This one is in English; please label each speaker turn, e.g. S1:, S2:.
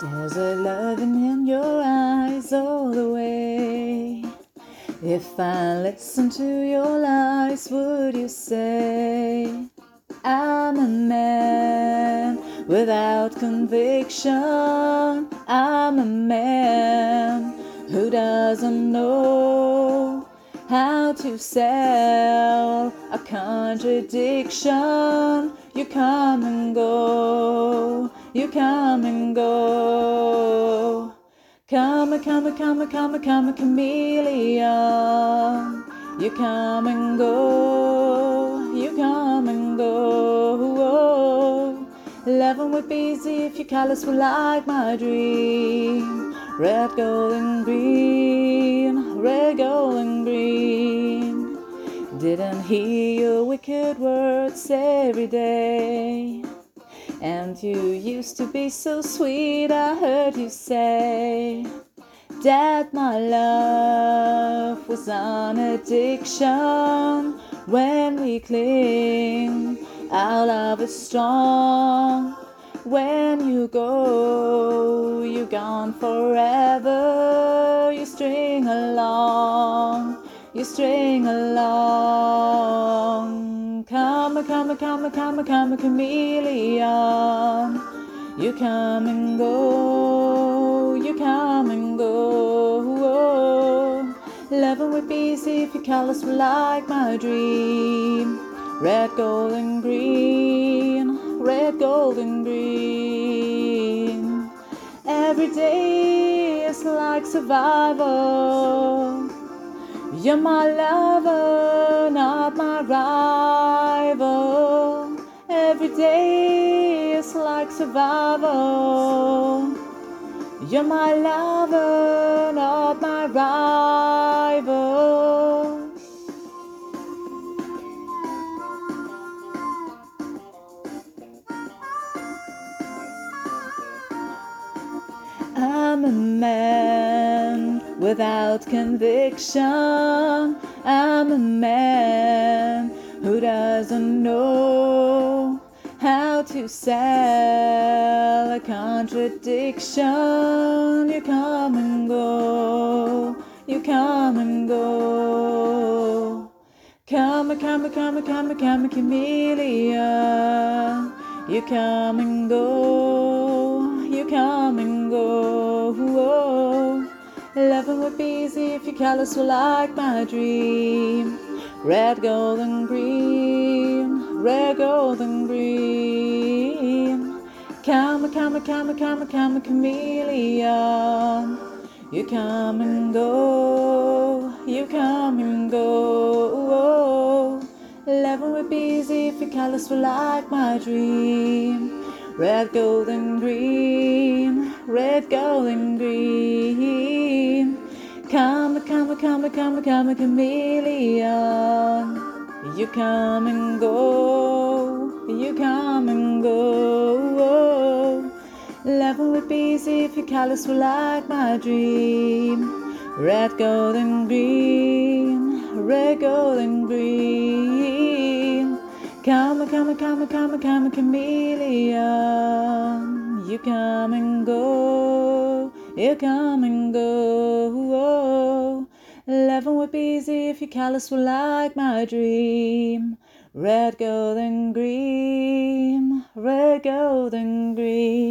S1: There's a loving in your eyes all the way. If I listen to your lies, would you say I'm a man without conviction? I'm a man who doesn't know how to sell a contradiction. You come and go, you come and go. Come, a chameleon. You come and go, you come and go. Loving would be easy if your colors were like my dream. Red, gold, and green, red, gold, and green. Didn't hear your wicked words every day. And you used to be so sweet, I heard you say that my love was an addiction. When we cling, our love is strong. When you go, you're gone forever. You string along, you string along. Come, chameleon. You come and go, you come and go. Loving would be easy if your colors were like my dream. Red, gold, and green, red, gold, and green. Every day is like survival. You're my lover, not my rival. Every day is like survival. You're my lover, not my rival. I'm a man without conviction. I'm a man who doesn't know how to sell a contradiction. You come and go, you come and go. Come, chameleon. You come and go, you come and go. Loving would be easy if your colors were like my dream. Red, gold, and green, red, gold, and green. Come, chameleon. You come and go, you come and go. Loving would be easy if your colors were like my dream. Red, gold, and green, red, gold, and green. Come, chameleon. You come and go, you come and go. Loving would be easy if your colors were like my dream. Red, gold, and green, red, gold, and green. Come, chameleon. You come and go, you come and go. Loving would be easy if your colors were like my dream. Red, gold, and green, red, gold, and green.